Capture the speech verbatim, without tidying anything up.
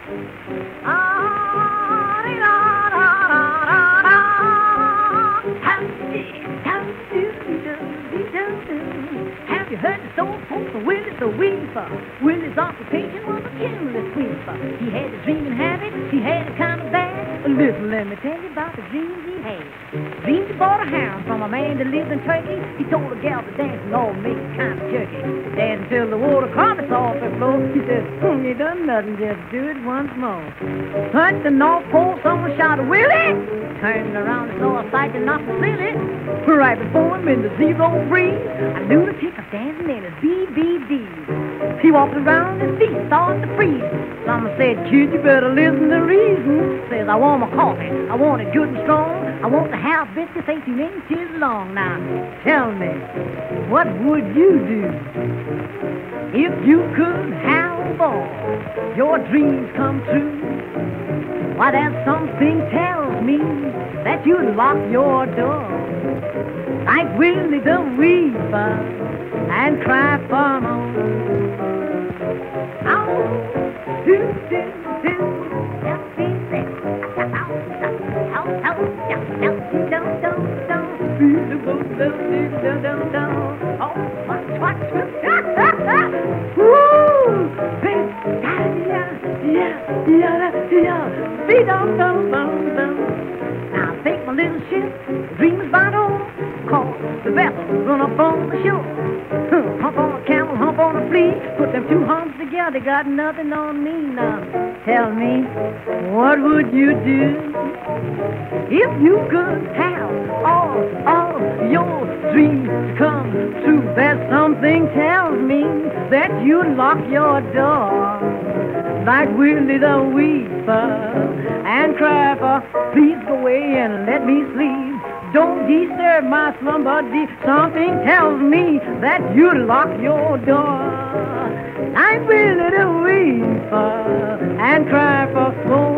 Have you heard the soul folk of Willie the Weaver? Willie's occupation was a chimney sweeper. He had a dreaming habit, he had it kind of bad. Listen, let me tell you about the dreams he had. Dreamed he bought a hound from a man that lived in Turkey. He told a gal to dance and all make it kind of jerky. Dance until the water carpets off the floor. He said, hmm, you done nothing, just do it once more. Touched the North Pole, someone shouted, Willie! Turned around and saw a sight that knocked him silly. Right before him in the zero breeze, a lunatic was dancing in his B B Ds. He walked around, his feet started to freeze. Someone said, kid, you better listen to reason. Says, I want my coffee, I want it good and strong. I want the house biscuits eighteen inches long. Now, tell me, what would you do if you could have all your dreams come true? Why, that something tells me that you'd lock your door like Willie the Weaver and cry for more. Oh, do, do, do, help me sing. Help, help, help, help, don't, don't, don't. Beautiful, don't, don't, don't, don't. Oh, what, what, what? Woo! Big, yeah, yeah, yeah, yeah. Be, don't, don't, don't, don't. Now take my little ship, dreamers by the oar. Call the vessels run up on the shore. Hump on a camel, hump on a flea. Put them two humps together, got nothing on me. Now tell me, what would you do if you could have all, all your dreams come true? There's something tells me that you'd lock your door like Willie the Weaver and cry for, please go away and let me sleep. Don't disturb my slumber deep. Something tells me that you lock your door. I'm Willie the Weaver and cry for more.